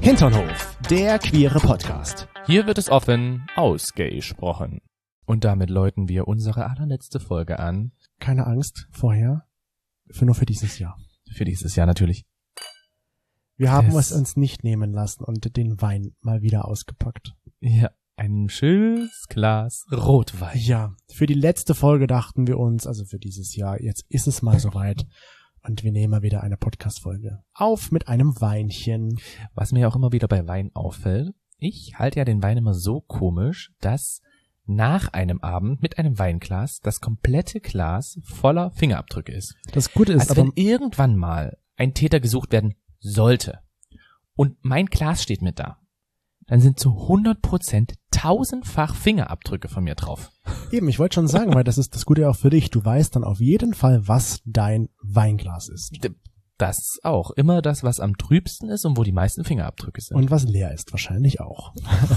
Hinternhof, der queere Podcast. Hier wird es offen ausgesprochen. Und damit läuten wir unsere allerletzte Folge an. Keine Angst vorher, nur für dieses Jahr. Für dieses Jahr natürlich. Wir haben es uns nicht nehmen lassen und den Wein mal wieder ausgepackt. Ja, ein schönes Glas Rotwein. Ja, für die letzte Folge dachten wir uns, also für dieses Jahr, jetzt ist es mal soweit. Und wir nehmen mal wieder eine Podcast-Folge auf mit einem Weinchen. Was mir auch immer wieder bei Wein auffällt, ich halte ja den Wein immer so komisch, dass nach einem Abend mit einem Weinglas das komplette Glas voller Fingerabdrücke ist. Das Gute ist also aber, wenn irgendwann mal ein Täter gesucht werden sollte und mein Glas steht mit da, dann sind zu 100% tausendfach Fingerabdrücke von mir drauf. Eben, ich wollte schon sagen, weil das ist das Gute auch für dich. Du weißt dann auf jeden Fall, was dein Weinglas ist. Das auch. Immer das, was am trübsten ist und wo die meisten Fingerabdrücke sind. Und was leer ist wahrscheinlich auch.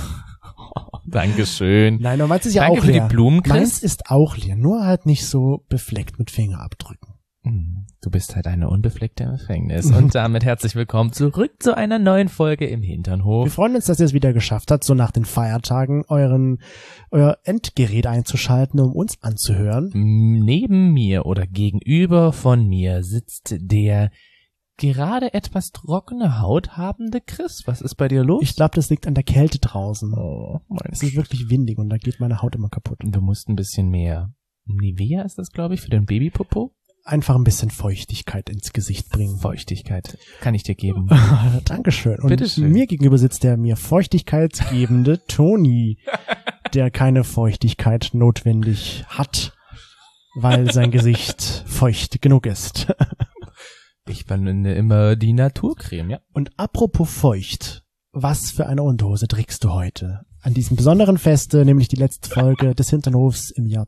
Dankeschön. Nein, aber meins ist ja Danke auch leer. für die Blumen, Chris. Meins ist auch leer, nur halt nicht so befleckt mit Fingerabdrücken. Du bist halt eine unbefleckte Empfängnis. Und damit herzlich willkommen zurück zu einer neuen Folge im Hinternhof. Wir freuen uns, dass ihr es wieder geschafft habt, so nach den Feiertagen euer Endgerät einzuschalten, um uns anzuhören. Neben mir oder gegenüber von mir sitzt der gerade etwas trockene Haut habende Chris. Was ist bei dir los? Ich glaube, das liegt an der Kälte draußen. Oh, Es ist wirklich windig und da geht meine Haut immer kaputt. Du musst ein bisschen mehr Nivea ist das, glaube ich, für den Babypopo. Einfach ein bisschen Feuchtigkeit ins Gesicht bringen. Feuchtigkeit kann ich dir geben. Dankeschön. Und Bitteschön. mir gegenüber sitzt der mir feuchtigkeitsgebende Toni, der keine Feuchtigkeit notwendig hat, weil sein Gesicht feucht genug ist. Ich verwende immer die Naturcreme, ja. Und apropos feucht, was für eine Unterhose trägst du heute? An diesem besonderen Feste, nämlich die letzte Folge des Hinternhofs im Jahr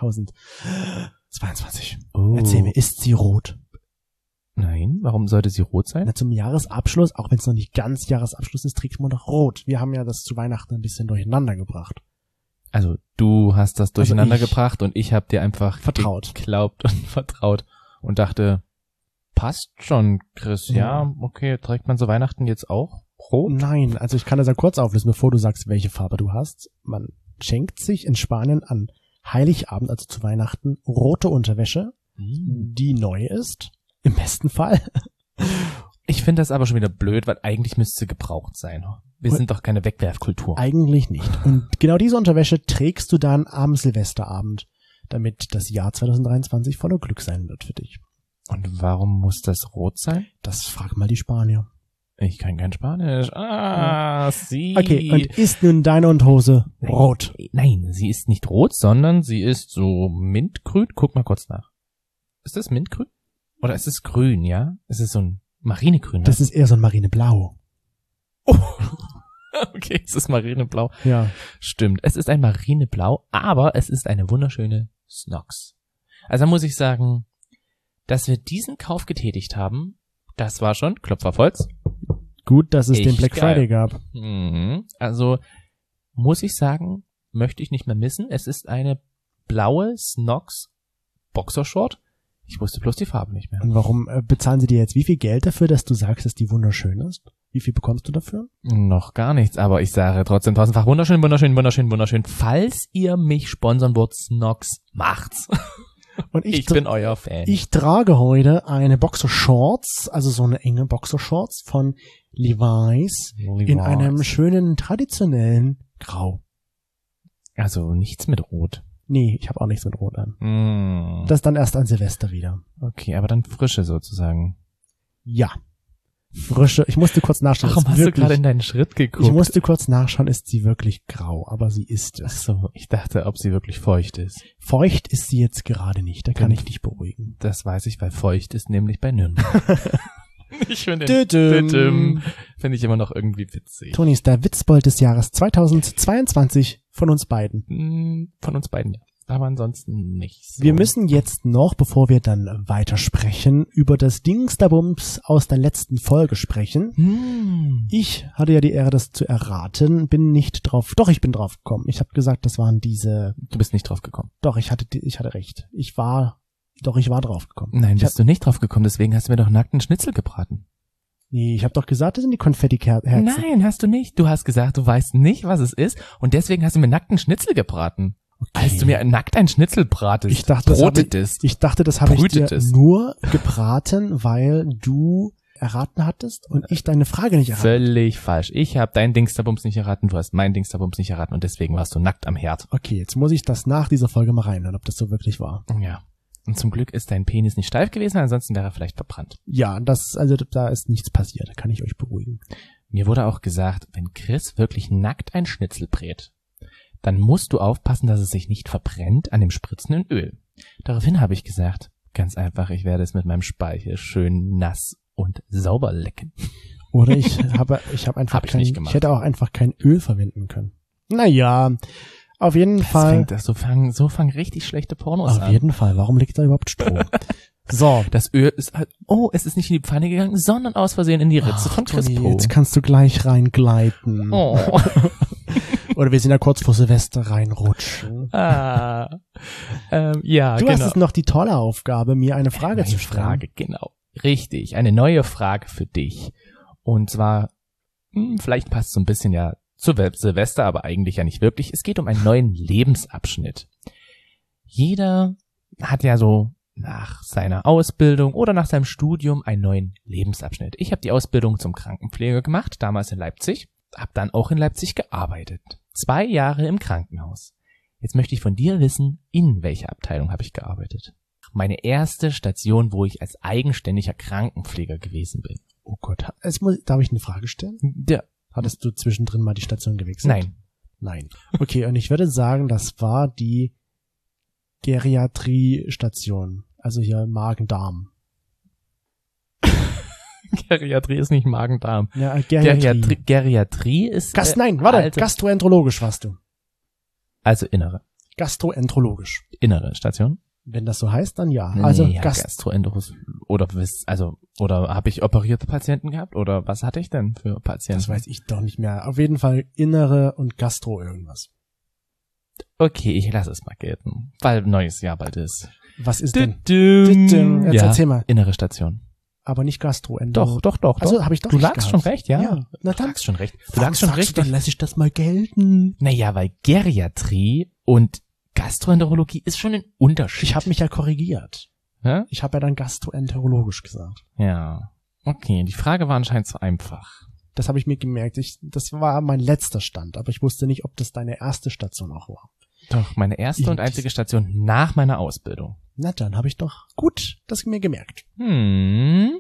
2022. Oh. Erzähl mir, ist sie rot? Nein, warum sollte sie rot sein? Na, zum Jahresabschluss, auch wenn es noch nicht ganz Jahresabschluss ist, trägt man doch rot. Wir haben ja das zu Weihnachten ein bisschen durcheinander gebracht. Also du hast das durcheinander ich- gebracht und ich habe dir einfach Vertraut. geglaubt und vertraut und dachte, passt schon, Chris. Ja, okay, trägt man so Weihnachten jetzt auch rot? Nein, also ich kann das ja kurz auflösen, bevor du sagst, welche Farbe du hast. Man schenkt sich in Spanien an Heiligabend, also zu Weihnachten, rote Unterwäsche, die neu ist, im besten Fall. Ich finde das aber schon wieder blöd, weil eigentlich müsste sie gebraucht sein. Wir Und- sind doch keine Wegwerfkultur. Eigentlich nicht. Und genau diese Unterwäsche trägst du dann am Silvesterabend, damit das Jahr 2023 voller Glück sein wird für dich. Und warum muss das rot sein? Das frag mal die Spanier. Ich kann kein Spanisch. Sie. Okay, und ist nun deine Unterhose rot? Nein, sie ist nicht rot, sondern sie ist so mintgrün. Guck mal kurz nach. Ist das mintgrün? Oder ist es grün, ja? Es ist so ein Marinegrün. Ne? Das ist eher so ein Marineblau. Okay, es ist Marineblau. Ja. Stimmt, es ist ein Marineblau, aber es ist eine wunderschöne Snox. Also muss ich sagen, dass wir diesen Kauf getätigt haben, das war schon, Klopf auf Holz. Gut, dass es den Echt Black geil. Friday gab. Also muss ich sagen, möchte ich nicht mehr missen. Es ist eine blaue Snox Boxershort. Ich wusste bloß die Farbe nicht mehr. Und warum bezahlen sie dir jetzt wie viel Geld dafür, dass du sagst, dass die wunderschön ist? Wie viel bekommst du dafür? Noch gar nichts, aber ich sage trotzdem tausendfach wunderschön, wunderschön, wunderschön, wunderschön. Falls ihr mich sponsern wollt, Snox, macht's. Und Ich bin euer Fan. Ich trage heute eine Boxershorts, also so eine enge Boxershorts von Levi's in einem schönen traditionellen Grau. Also nichts mit Rot. Nee, ich habe auch nichts mit Rot an. Mm. Das dann erst an Silvester wieder. Okay, aber dann frische sozusagen. Ja. Frische. Ich musste kurz nachschauen. Warum ist hast du wirklich- gerade in deinen Schritt geguckt? Ich musste kurz nachschauen, ist sie wirklich grau, aber sie ist Ach es. so, ich dachte, ob sie wirklich feucht ist. Feucht ist sie jetzt gerade nicht, da kann ich dich beruhigen. Das weiß ich, weil feucht ist nämlich bei Nürnberg. Ich finde Düdüm. finde ich immer noch irgendwie witzig. Toni ist der Witzbold des Jahres 2022 von uns beiden. Von uns beiden, ja. Aber ansonsten nicht so. Wir müssen jetzt noch, bevor wir dann weitersprechen, über das Dingsterbums aus der letzten Folge sprechen. Ich hatte ja die Ehre, das zu erraten, bin nicht drauf, doch, ich bin drauf gekommen. Ich habe gesagt, das waren diese, Du bist nicht drauf gekommen. doch, ich hatte recht. Ich war drauf gekommen. Nein, Ich bist du nicht drauf gekommen, deswegen hast du mir doch nackten Schnitzel gebraten. Nee, ich habe doch gesagt, das sind die Konfetti-Herzen. Nein, hast du nicht. Du hast gesagt, du weißt nicht, was es ist und deswegen hast du mir nackten Schnitzel gebraten. Okay. Als du mir nackt ein Schnitzel bratest, ich dachte, das habe ich dir nur gebraten, weil du erraten hattest und ich deine Frage nicht erraten. Völlig falsch. Ich habe dein Dingsterbums nicht erraten, du hast mein Dingsterbums nicht erraten und deswegen warst du nackt am Herd. Okay, jetzt muss ich das nach dieser Folge mal reinhören, ob das so wirklich war. Ja. Und zum Glück ist dein Penis nicht steif gewesen, ansonsten wäre er vielleicht verbrannt. Ja, da ist nichts passiert, da kann ich euch beruhigen. Mir wurde auch gesagt, wenn Chris wirklich nackt ein Schnitzel brät, dann musst du aufpassen, dass es sich nicht verbrennt an dem spritzenden Öl. Daraufhin habe ich gesagt, ganz einfach, ich werde es mit meinem Speichel schön nass und sauber lecken. Oder ich hätte auch einfach kein Öl verwenden können. Naja, auf jeden Fall. So fangen richtig schlechte Pornos an. Auf jeden Fall. Warum liegt da überhaupt Strom? So. Das Öl ist halt, es ist nicht in die Pfanne gegangen, sondern aus Versehen in die Ritze von Chris Po. Jetzt kannst du gleich reingleiten. Oh. Oder wir sind ja kurz vor Silvester reinrutschen. Ja, du hast es noch die tolle Aufgabe, mir eine Frage zu stellen. Genau. Richtig. Eine neue Frage für dich. Und zwar, vielleicht passt es so ein bisschen ja zu Silvester, aber eigentlich ja nicht wirklich. Es geht um einen neuen Lebensabschnitt. Jeder hat ja so nach seiner Ausbildung oder nach seinem Studium einen neuen Lebensabschnitt. Ich habe die Ausbildung zum Krankenpfleger gemacht, damals in Leipzig, habe dann auch in Leipzig gearbeitet. 2 Jahre im Krankenhaus. Jetzt möchte ich von dir wissen, in welcher Abteilung habe ich gearbeitet? Meine erste Station, wo ich als eigenständiger Krankenpfleger gewesen bin. Oh Gott, darf ich eine Frage stellen? Ja. Hattest du zwischendrin mal die Station gewechselt? Nein. Okay, und ich würde sagen, das war die Geriatrie-Station. Also hier Magen-Darm. Geriatrie ist nicht Magen-Darm. Ja, Geriatrie ist... Gastroenterologisch warst du. Also innere. Gastroenterologisch. Innere Station? Wenn das so heißt, dann ja. Also Gastroenterologisch. Oder habe ich operierte Patienten gehabt? Oder was hatte ich denn für Patienten? Das weiß ich doch nicht mehr. Auf jeden Fall innere und Gastro irgendwas. Okay, ich lasse es mal gelten, weil neues Jahr bald ist. Was ist denn? Jetzt erzähl mal. Innere Station. Aber nicht Gastroenterologie. Doch. Also habe ich doch Du nicht lagst gehabt. schon recht, ja. Na Du dann. lagst schon recht. Dann lasse ich das mal gelten. Naja, weil Geriatrie und Gastroenterologie ist schon ein Unterschied. Ich habe mich ja korrigiert. Ja? Ich habe ja dann gastroenterologisch gesagt. Ja. Okay, die Frage war anscheinend zu einfach. Das habe ich mir gemerkt. Das war mein letzter Stand, aber ich wusste nicht, ob das deine erste Station auch war. Doch, meine erste und einzige Station nach meiner Ausbildung. Na dann habe ich doch gut das mir gemerkt. Wahnsinn.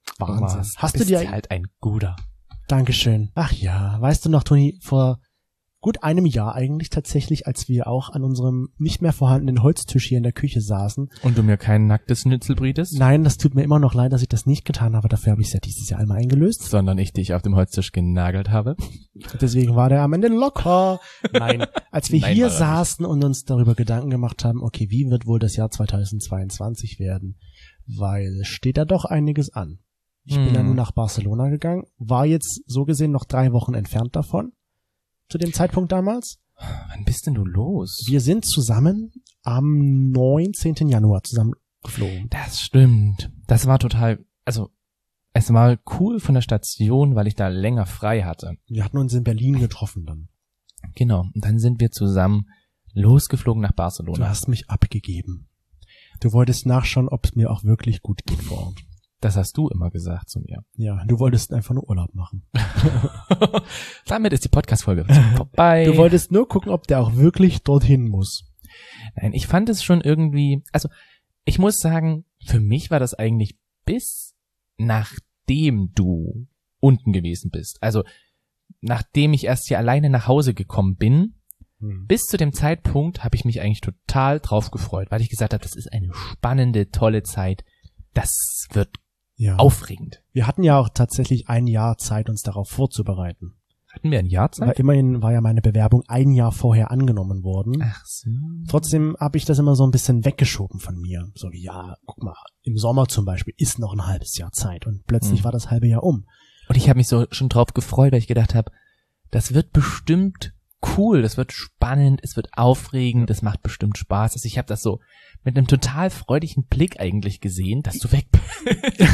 Hast du dir halt ein guter. Dankeschön. Ach ja, weißt du noch, Toni, vor gut einem Jahr eigentlich tatsächlich, als wir auch an unserem nicht mehr vorhandenen Holztisch hier in der Küche saßen. Und du mir kein nacktes Schnitzel brietest? Nein, das tut mir immer noch leid, dass ich das nicht getan habe. Dafür habe ich es ja dieses Jahr einmal eingelöst. Sondern ich dich auf dem Holztisch genagelt habe. Deswegen war der am Ende locker. Nein, als wir hier saßen und uns darüber Gedanken gemacht haben, okay, wie wird wohl das Jahr 2022 werden? Weil es steht da doch einiges an. Ich bin ja nun nach Barcelona gegangen, war jetzt so gesehen noch 3 Wochen entfernt davon. Zu dem Zeitpunkt damals. Wann bist denn du los? Wir sind zusammen am 19. Januar zusammen geflogen. Das stimmt. Das war total, also es war cool von der Station, weil ich da länger frei hatte. Wir hatten uns in Berlin getroffen dann. Genau. Und dann sind wir zusammen losgeflogen nach Barcelona. Du hast mich abgegeben. Du wolltest nachschauen, ob es mir auch wirklich gut geht vor Ort. Das hast du immer gesagt zu mir. Ja, du wolltest einfach nur Urlaub machen. Damit ist die Podcast-Folge vorbei. Du wolltest nur gucken, ob der auch wirklich dorthin muss. Nein, ich fand es schon irgendwie, also ich muss sagen, für mich war das eigentlich bis nachdem du unten gewesen bist. Also nachdem ich erst hier alleine nach Hause gekommen bin, bis zu dem Zeitpunkt habe ich mich eigentlich total drauf gefreut, weil ich gesagt habe, das ist eine spannende, tolle Zeit. Das wird aufregend. Wir hatten ja auch tatsächlich 1 Jahr Zeit, uns darauf vorzubereiten. Hatten wir ein Jahr Zeit? Weil immerhin war ja meine Bewerbung 1 Jahr vorher angenommen worden. Ach so. Trotzdem habe ich das immer so ein bisschen weggeschoben von mir. So wie, ja, guck mal, im Sommer zum Beispiel ist noch ein halbes Jahr Zeit. Und plötzlich war das halbe Jahr um. Und ich habe mich so schon drauf gefreut, weil ich gedacht habe, das wird bestimmt cool, das wird spannend, es wird aufregend, das macht bestimmt Spaß. Also ich habe das so mit einem total freudigen Blick eigentlich gesehen, dass du weg bist.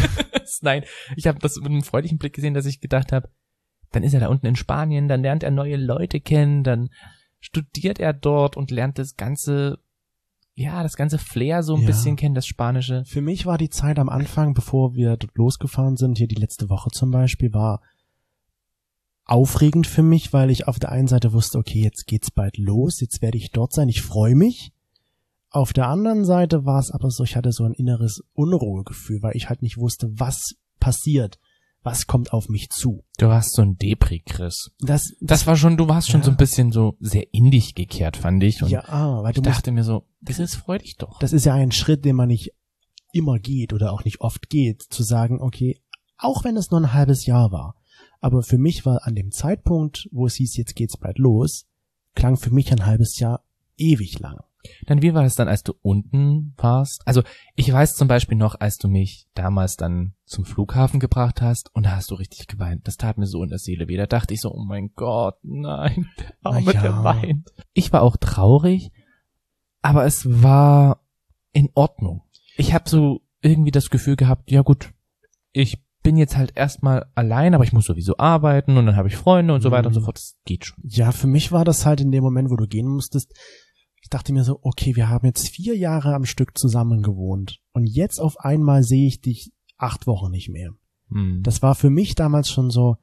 Scherz, nein. Ich habe das mit einem freudigen Blick gesehen, dass ich gedacht habe, dann ist er da unten in Spanien, dann lernt er neue Leute kennen, dann studiert er dort und lernt das ganze Flair so ein bisschen kennen, das Spanische. Für mich war die Zeit am Anfang, bevor wir dort losgefahren sind, hier die letzte Woche zum Beispiel, war aufregend für mich, weil ich auf der einen Seite wusste, okay, jetzt geht's bald los, jetzt werde ich dort sein, ich freue mich. Auf der anderen Seite war es aber so, ich hatte so ein inneres Unruhegefühl, weil ich halt nicht wusste, was passiert, was kommt auf mich zu. Du warst so ein Depri, Chris. Das war schon, du warst schon so ein bisschen so sehr in dich gekehrt, fand ich. Und weil ich dachte mir so, das freu dich doch. Das ist ja ein Schritt, den man nicht immer geht oder auch nicht oft geht, zu sagen, okay, auch wenn es nur ein halbes Jahr war, aber für mich war an dem Zeitpunkt, wo es hieß, jetzt geht's bald los, klang für mich ein halbes Jahr ewig lang. Dann wie war es dann, als du unten warst? Also ich weiß zum Beispiel noch, als du mich damals dann zum Flughafen gebracht hast und da hast du richtig geweint. Das tat mir so in der Seele weh. Da dachte ich so, oh mein Gott, nein, der Arme, der weint. Ich war auch traurig, aber es war in Ordnung. Ich habe so irgendwie das Gefühl gehabt, ja gut, ich bin jetzt halt erstmal allein, aber ich muss sowieso arbeiten und dann habe ich Freunde und so weiter und so fort. Das geht schon. Ja, für mich war das halt in dem Moment, wo du gehen musstest, ich dachte mir so, okay, wir haben jetzt 4 Jahre am Stück zusammen gewohnt und jetzt auf einmal sehe ich dich 8 Wochen nicht mehr. Das war für mich damals schon so,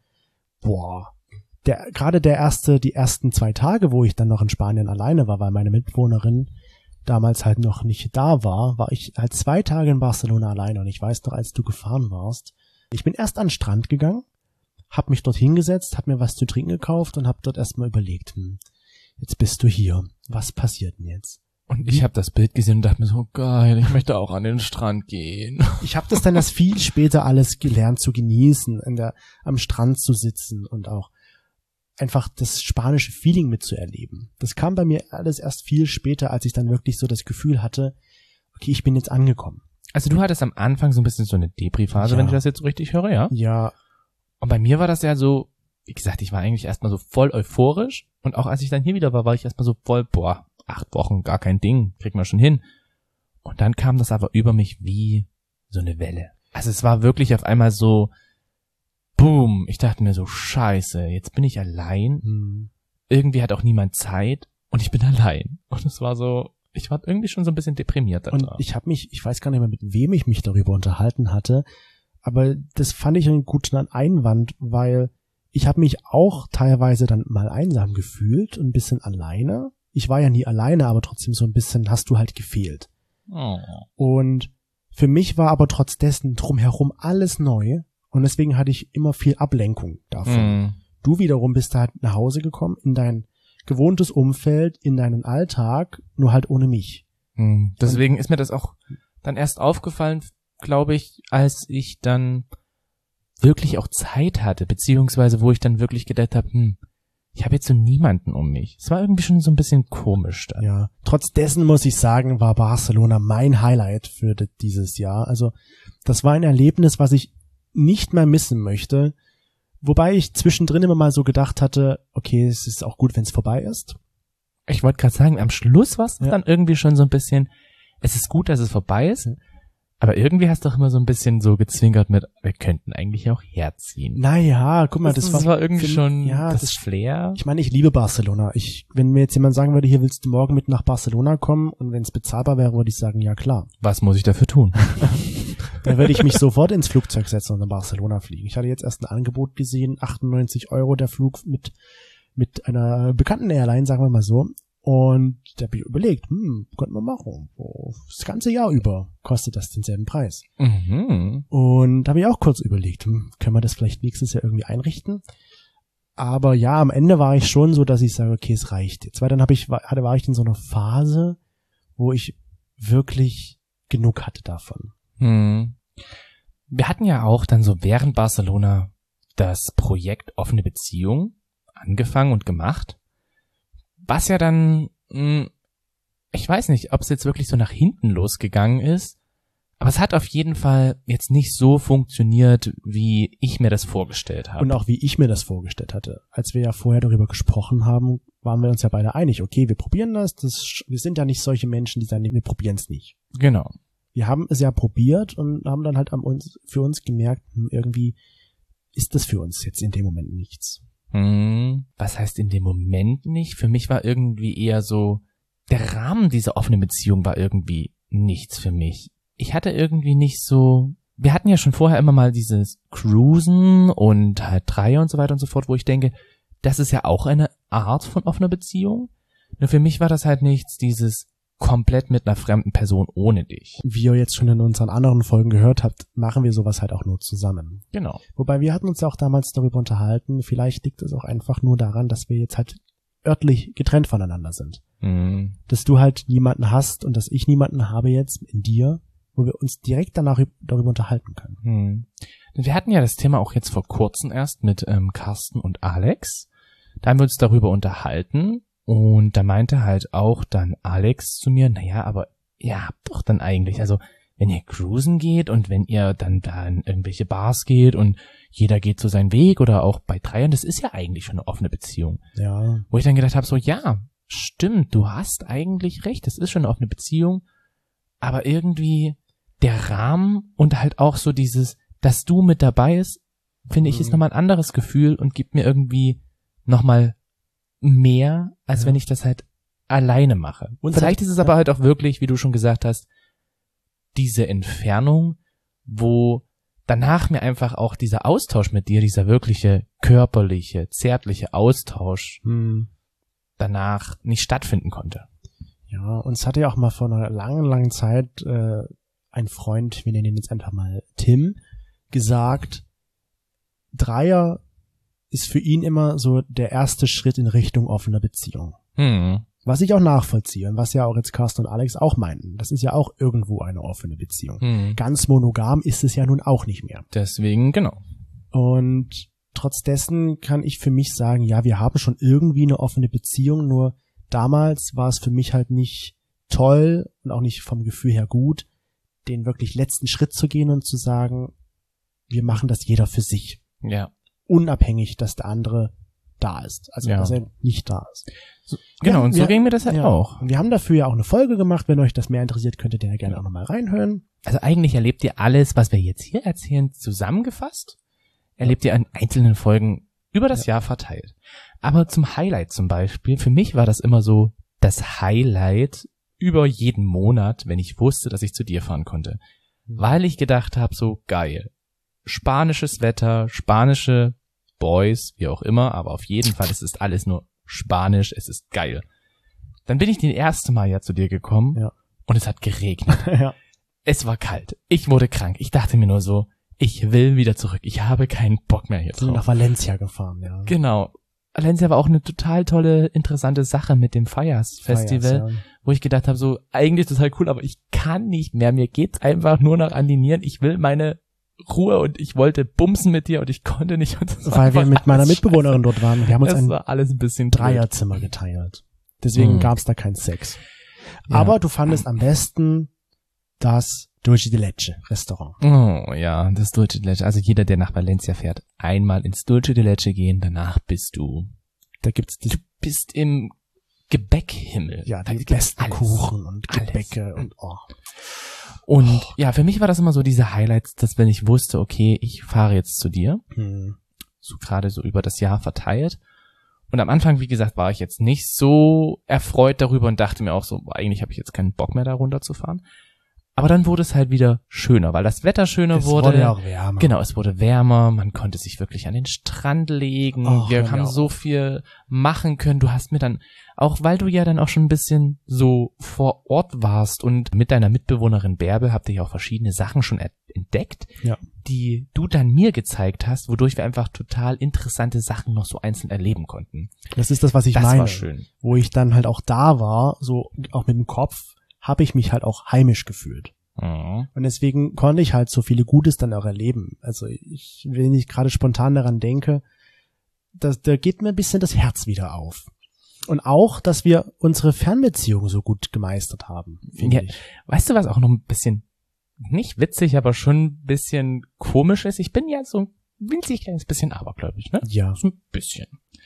gerade die ersten 2 Tage, wo ich dann noch in Spanien alleine war, weil meine Mitbewohnerin damals halt noch nicht da war ich halt 2 Tage in Barcelona alleine und ich weiß noch, als du gefahren warst, ich bin erst an den Strand gegangen, hab mich dort hingesetzt, hab mir was zu trinken gekauft und hab dort erstmal überlegt, jetzt bist du hier. Was passiert denn jetzt? Und ich habe das Bild gesehen und dachte mir so, geil, ich möchte auch an den Strand gehen. Ich habe das dann erst viel später alles gelernt zu genießen, am Strand zu sitzen und auch einfach das spanische Feeling mitzuerleben. Das kam bei mir alles erst viel später, als ich dann wirklich so das Gefühl hatte, okay, ich bin jetzt angekommen. Also du hattest am Anfang so ein bisschen so eine Depri-Phase, wenn ich das jetzt so richtig höre, ja? Ja. Und bei mir war das ja so, wie gesagt, ich war eigentlich erstmal so voll euphorisch und auch als ich dann hier wieder war ich erstmal so voll, 8 Wochen, gar kein Ding, kriegt man schon hin. Und dann kam das aber über mich wie so eine Welle. Also es war wirklich auf einmal so, boom, ich dachte mir so, scheiße, jetzt bin ich allein, irgendwie hat auch niemand Zeit und ich bin allein. Und es war so, ich war irgendwie schon so ein bisschen deprimiert. Und ich weiß gar nicht mehr, mit wem ich mich darüber unterhalten hatte, aber das fand ich einen guten Einwand, weil ich habe mich auch teilweise dann mal einsam gefühlt und ein bisschen alleine. Ich war ja nie alleine, aber trotzdem so ein bisschen hast du halt gefehlt. Oh. Und für mich war aber trotz dessen drumherum alles neu und deswegen hatte ich immer viel Ablenkung davon. Du wiederum bist halt nach Hause gekommen in dein gewohntes Umfeld, in deinen Alltag, nur halt ohne mich. Deswegen ist mir das auch dann erst aufgefallen, glaube ich, als ich dann wirklich auch Zeit hatte, beziehungsweise wo ich dann wirklich gedacht habe, ich habe jetzt so niemanden um mich. Es war irgendwie schon so ein bisschen komisch dann. Ja, trotz dessen muss ich sagen, war Barcelona mein Highlight für dieses Jahr. Also das war ein Erlebnis, was ich nicht mehr missen möchte, wobei ich zwischendrin immer mal so gedacht hatte, okay, es ist auch gut, wenn es vorbei ist. Ich wollte gerade sagen, am Schluss war es dann irgendwie schon so ein bisschen, es ist gut, dass es vorbei ist, aber irgendwie hast du doch immer so ein bisschen so gezwinkert mit, wir könnten eigentlich auch herziehen. Naja, guck mal, das war irgendwie schon das Flair. Ich meine, ich liebe Barcelona. Wenn mir jetzt jemand sagen würde, hier willst du morgen mit nach Barcelona kommen und wenn es bezahlbar wäre, würde ich sagen, ja klar. Was muss ich dafür tun? Da würde ich mich sofort ins Flugzeug setzen und nach Barcelona fliegen. Ich hatte jetzt erst ein Angebot gesehen, 98 € der Flug mit einer bekannten Airline, sagen wir mal so. Und da habe ich überlegt, könnten wir machen. Das ganze Jahr über kostet das denselben Preis. Und da habe ich auch kurz überlegt, können wir das vielleicht nächstes Jahr irgendwie einrichten? Aber ja, am Ende war ich schon so, dass ich sage, okay, es reicht jetzt. Weil dann war ich in so einer Phase, wo ich wirklich genug hatte davon. Wir hatten ja auch dann so während Barcelona das Projekt Offene Beziehung angefangen und gemacht. Was ja dann, ich weiß nicht, ob es jetzt wirklich so nach hinten losgegangen ist, aber es hat auf jeden Fall jetzt nicht so funktioniert, wie ich mir das vorgestellt habe. Und auch wie ich mir das vorgestellt hatte. Als wir ja vorher darüber gesprochen haben, waren wir uns ja beide einig, okay, wir probieren das, wir sind ja nicht solche Menschen, die sagen, wir probieren es nicht. Genau. wir haben es ja probiert und haben dann halt für uns gemerkt, irgendwie ist das für uns jetzt in dem Moment nichts. Was heißt in dem Moment nicht? Für mich war irgendwie eher so, der Rahmen dieser offenen Beziehung war irgendwie nichts für mich. Ich hatte irgendwie nicht so, wir hatten ja schon vorher immer mal dieses Cruisen und halt Dreier und so weiter und so fort, wo ich denke, das ist ja auch eine Art von offener Beziehung. Nur für mich war das halt nichts, dieses komplett mit einer fremden Person ohne dich. Wie ihr jetzt schon in unseren anderen Folgen gehört habt, machen wir sowas halt auch nur zusammen. Genau. Wobei wir hatten uns ja auch damals darüber unterhalten, vielleicht liegt es auch einfach nur daran, dass wir jetzt halt örtlich getrennt voneinander sind. Dass du halt niemanden hast und dass ich niemanden habe jetzt in dir, wo wir uns direkt danach darüber unterhalten können. Wir hatten ja das Thema auch jetzt vor kurzem erst mit Carsten und Alex. Da haben wir uns darüber unterhalten. Und da meinte halt auch dann Alex zu mir, naja, aber ihr habt doch dann eigentlich, also wenn ihr cruisen geht und wenn ihr dann da in irgendwelche Bars geht und jeder geht so seinen Weg oder auch bei Dreiern, das ist ja eigentlich schon eine offene Beziehung. Ja. Wo ich dann gedacht habe, so ja, stimmt, du hast eigentlich recht, das ist schon eine offene Beziehung, aber irgendwie der Rahmen und halt auch so dieses, dass du mit dabei ist, finde ich, ist nochmal ein anderes Gefühl und gibt mir irgendwie nochmal mehr, als wenn ich das halt alleine mache. Und vielleicht ist es aber halt auch wirklich, wie du schon gesagt hast, diese Entfernung, wo danach mir einfach auch dieser Austausch mit dir, dieser wirkliche körperliche, zärtliche Austausch danach nicht stattfinden konnte. Ja, uns hatte ja auch mal vor einer langen, langen Zeit ein Freund, wir nennen ihn jetzt einfach mal Tim, gesagt, Dreier ist für ihn immer so der erste Schritt in Richtung offener Beziehung. Was ich auch nachvollziehe und was ja auch jetzt Carsten und Alex auch meinten. Das ist ja auch irgendwo eine offene Beziehung. Ganz monogam ist es ja nun auch nicht mehr. Deswegen, genau. Und trotz dessen kann ich für mich sagen, ja, wir haben schon irgendwie eine offene Beziehung, nur damals war es für mich halt nicht toll und auch nicht vom Gefühl her gut, den wirklich letzten Schritt zu gehen und zu sagen, wir machen das jeder für sich. Ja. Unabhängig, dass der andere da ist. Also, dass er nicht da ist. Genau, und so ging mir das halt auch. Und wir haben dafür ja auch eine Folge gemacht. Wenn euch das mehr interessiert, könnt ihr da ja gerne auch nochmal reinhören. Also eigentlich erlebt ihr alles, was wir jetzt hier erzählen, zusammengefasst. Erlebt ihr in einzelnen Folgen über das Jahr verteilt. Aber zum Highlight zum Beispiel, für mich war das immer so das Highlight über jeden Monat, wenn ich wusste, dass ich zu dir fahren konnte. Weil ich gedacht habe, so geil. Spanisches Wetter, spanische Boys, wie auch immer, aber auf jeden Fall, es ist alles nur Spanisch, es ist geil. Dann bin ich das erste Mal ja zu dir gekommen und es hat geregnet. Es war kalt. Ich wurde krank. Ich dachte mir nur so, ich will wieder zurück. Ich habe keinen Bock mehr hier drauf. Wir sind nach Valencia gefahren, ja. Genau. Valencia war auch eine total tolle, interessante Sache mit dem Fires Festival, wo ich gedacht habe, so eigentlich total cool, aber ich kann nicht mehr. Mir geht's einfach nur noch an die Nieren. Ich will meine Ruhe und ich wollte bumsen mit dir und ich konnte nicht. Und weil wir mit meiner Mitbewohnerin dort waren. Wir haben uns ein alles ein bisschen Dreierzimmer geteilt. Deswegen gab's da keinen Sex. Aber du fandest am besten das Dulce de Leche Restaurant. Oh ja, das Dulce de Leche. Also jeder, der nach Valencia fährt, einmal ins Dulce de Leche gehen, danach bist du. Da gibt's du bist im Gebäckhimmel. Ja, da gibt's besten alles. Kuchen und Gebäcke und Und ja, für mich war das immer so diese Highlights, dass wenn ich wusste, okay, ich fahre jetzt zu dir, so gerade so über das Jahr verteilt. Und am Anfang, wie gesagt, war ich jetzt nicht so erfreut darüber und dachte mir auch so, eigentlich habe ich jetzt keinen Bock mehr da runterzufahren. Aber dann wurde es halt wieder schöner, weil das Wetter schöner wurde. Es wurde auch wärmer. Genau, es wurde wärmer, man konnte sich wirklich an den Strand legen, wir haben so viel machen können. Du hast mir dann, auch weil du ja dann auch schon ein bisschen so vor Ort warst und mit deiner Mitbewohnerin Bärbel habt ihr ja auch verschiedene Sachen schon entdeckt, die du dann mir gezeigt hast, wodurch wir einfach total interessante Sachen noch so einzeln erleben konnten. Das ist das, was ich meine. Das war schön. Wo ich dann halt auch da war, so auch mit dem Kopf, habe ich mich halt auch heimisch gefühlt. Und deswegen konnte ich halt so viele Gutes dann auch erleben. Also wenn ich gerade spontan daran denke, da geht mir ein bisschen das Herz wieder auf. Und auch, dass wir unsere Fernbeziehung so gut gemeistert haben, finde ich. Weißt du, was auch noch ein bisschen, nicht witzig, aber schon ein bisschen komisch ist? Ich bin ja so ein winzig kleines bisschen abergläubisch, ne? Ja. So ein bisschen.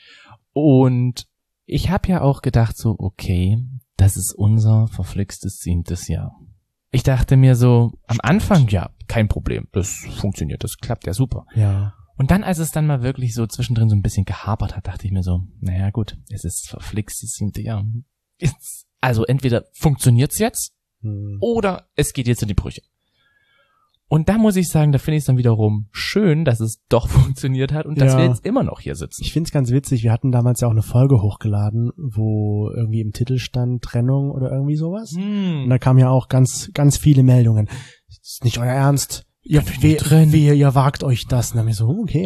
Und ich habe ja auch gedacht so, okay, das ist unser verflixtes 7. Jahr. ich dachte mir so, am Anfang, ja, kein Problem, das funktioniert, das klappt ja super. Ja. Und dann, als es dann mal wirklich so zwischendrin so ein bisschen gehapert hat, dachte ich mir so, naja gut, es ist verflixtes 7. Jahr. Also entweder funktioniert's jetzt oder es geht jetzt in die Brüche. Und da muss ich sagen, da finde ich es dann wiederum schön, dass es doch funktioniert hat und dass wir jetzt immer noch hier sitzen. Ich finde es ganz witzig, wir hatten damals ja auch eine Folge hochgeladen, wo irgendwie im Titel stand Trennung oder irgendwie sowas. Und da kamen ja auch ganz, ganz viele Meldungen. Das ist nicht euer Ernst. Ihr wagt euch das. Und dann haben wir so, okay.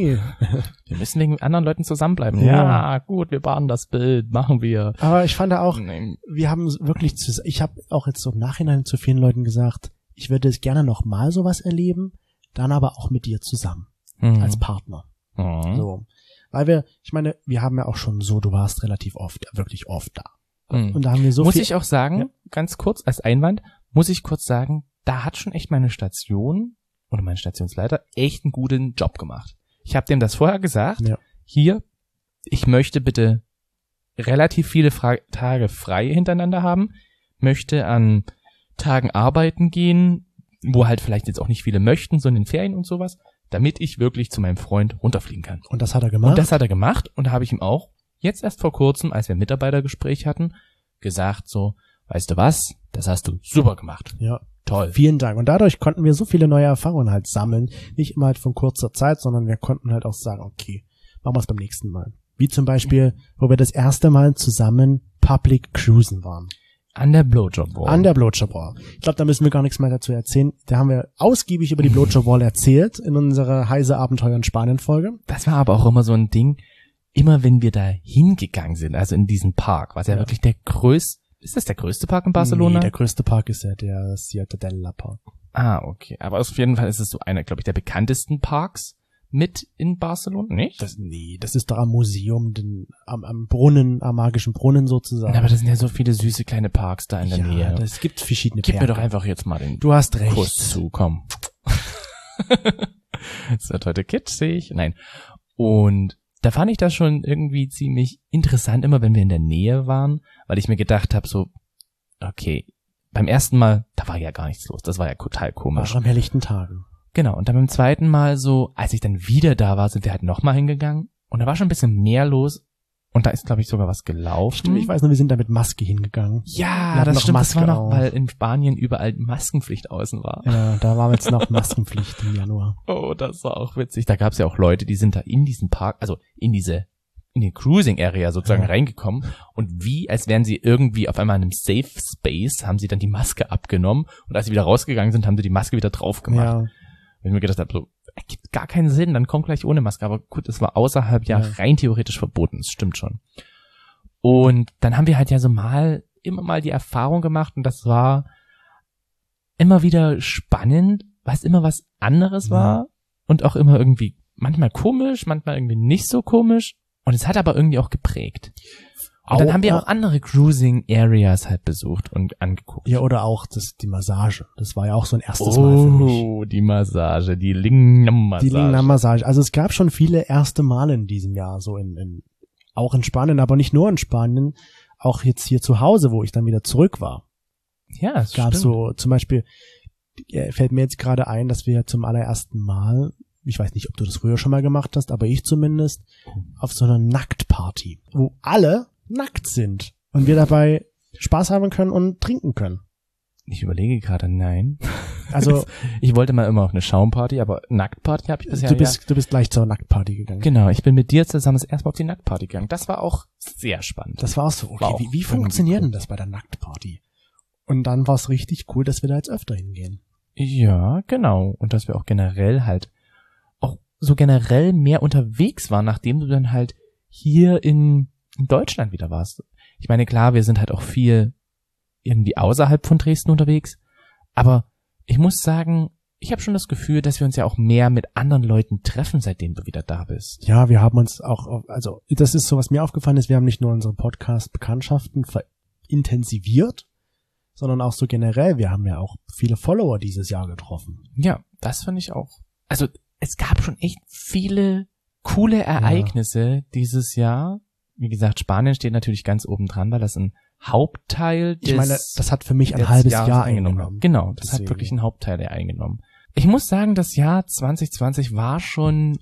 Wir müssen wegen anderen Leuten zusammenbleiben. Ja, gut, wir bahnen das Bild, machen wir. Aber ich fand auch, wir haben wirklich, ich habe auch jetzt so im Nachhinein zu vielen Leuten gesagt, ich würde es gerne noch mal sowas erleben, dann aber auch mit dir zusammen, als Partner. So. Weil wir haben ja auch schon so, du warst relativ oft, wirklich oft da. Und da haben wir so Muss viel. ich auch sagen, ganz kurz als Einwand, muss ich kurz sagen, da hat schon echt meine Station oder mein Stationsleiter echt einen guten Job gemacht. Ich habe dem das vorher gesagt. Ja. Hier, ich möchte bitte relativ viele Tage frei hintereinander haben, möchte an Tagen arbeiten gehen, wo halt vielleicht jetzt auch nicht viele möchten, so in den Ferien und sowas, damit ich wirklich zu meinem Freund runterfliegen kann. Und das hat er gemacht? Und das hat er gemacht und da habe ich ihm auch jetzt erst vor kurzem, als wir ein Mitarbeitergespräch hatten, gesagt so, weißt du was, das hast du super gemacht. Ja. Toll. Vielen Dank. Und dadurch konnten wir so viele neue Erfahrungen halt sammeln. Nicht immer halt von kurzer Zeit, sondern wir konnten halt auch sagen, okay, machen wir es beim nächsten Mal. Wie zum Beispiel, wo wir das erste Mal zusammen Public Cruisen waren. An der Blowjob Wall. An der Blowjob Wall. Ich glaube, da müssen wir gar nichts mehr dazu erzählen. Da haben wir ausgiebig über die Blowjob Wall erzählt in unserer Heise Abenteuer in Spanien Folge. Das war aber auch immer so ein Ding, immer wenn wir da hingegangen sind, also in diesen Park, was ja wirklich der größte. Ist das der größte Park in Barcelona? Nee, der größte Park ist ja der Ciutadella Park. Ah, okay. Aber auf jeden Fall ist es so einer, glaube ich, der bekanntesten Parks mit in Barcelona, nicht? Das ist doch am Museum, am Brunnen, am magischen Brunnen sozusagen. Aber das sind ja so viele süße kleine Parks da in der Nähe. Es gibt verschiedene Gib Parks. mir doch einfach jetzt mal den Du hast recht. Kuss zu, komm. Das wird heute kitschig. Nein. Und da fand ich das schon irgendwie ziemlich interessant, immer wenn wir in der Nähe waren, weil ich mir gedacht habe, so, okay, beim ersten Mal, da war ja gar nichts los, das war ja total komisch. War am helllichten Tagen. Genau, und dann beim zweiten Mal so, als ich dann wieder da war, sind wir halt nochmal hingegangen und da war schon ein bisschen mehr los und da ist, glaube ich, sogar was gelaufen. Stimmt, ich weiß nur, wir sind da mit Maske hingegangen. Ja, das stimmt, das war noch, weil in Spanien überall Maskenpflicht außen war. Ja, da war jetzt noch Maskenpflicht im Januar. Oh, das war auch witzig. Da gab es ja auch Leute, die sind da in diesen Park, also in die Cruising Area sozusagen reingekommen und wie, als wären sie irgendwie auf einmal in einem Safe Space, haben sie dann die Maske abgenommen und als sie wieder rausgegangen sind, haben sie die Maske wieder drauf gemacht. Ja. Wenn ich mir gedacht habe, so, ergibt gar keinen Sinn, dann komm gleich ohne Maske. Aber gut, es war außerhalb ja rein theoretisch verboten, das stimmt schon. Und dann haben wir halt ja so immer mal die Erfahrung gemacht und das war immer wieder spannend, weil es immer was anderes war und auch immer irgendwie manchmal komisch, manchmal irgendwie nicht so komisch. Und es hat aber irgendwie auch geprägt. Und dann haben wir auch andere Cruising Areas halt besucht und angeguckt. Ja, oder auch die Massage. Das war ja auch so ein erstes Mal für mich. Oh, die Massage, die Lingnam-Massage. Die Lingnam-Massage. Also es gab schon viele erste Male in diesem Jahr, so auch in Spanien, aber nicht nur in Spanien, auch jetzt hier zu Hause, wo ich dann wieder zurück war. Ja, das gab so, zum Beispiel, fällt mir jetzt gerade ein, dass wir zum allerersten Mal, ich weiß nicht, ob du das früher schon mal gemacht hast, aber ich zumindest, auf so einer Nacktparty, wo alle nackt sind und wir dabei Spaß haben können und trinken können. Ich überlege gerade, nein. Also ich wollte mal immer auf eine Schaumparty, aber Nacktparty habe ich bisher Du bist gleich zur Nacktparty gegangen. Genau, ich bin mit dir zusammen das erste Mal auf die Nacktparty gegangen. Das war auch sehr spannend. Das war auch so, okay, wie funktioniert denn das bei der Nacktparty? Und dann war es richtig cool, dass wir da jetzt öfter hingehen. Ja, genau. Und dass wir auch generell halt auch so generell mehr unterwegs waren, nachdem du dann halt hier in Deutschland wieder warst. Ich meine, klar, wir sind halt auch viel irgendwie außerhalb von Dresden unterwegs, aber ich muss sagen, ich habe schon das Gefühl, dass wir uns ja auch mehr mit anderen Leuten treffen, seitdem du wieder da bist. Ja, wir haben uns auch, also das ist so, was mir aufgefallen ist, wir haben nicht nur unsere Podcast-Bekanntschaften intensiviert, sondern auch so generell, wir haben ja auch viele Follower dieses Jahr getroffen. Ja, das fand ich auch. Also es gab schon echt viele coole Ereignisse dieses Jahr. Wie gesagt, Spanien steht natürlich ganz oben dran, weil das ein Hauptteil des... Ich meine, das hat für mich ein halbes Jahr eingenommen. Genau, das hat wirklich einen Hauptteil eingenommen. Ich muss sagen, das Jahr 2020 war schon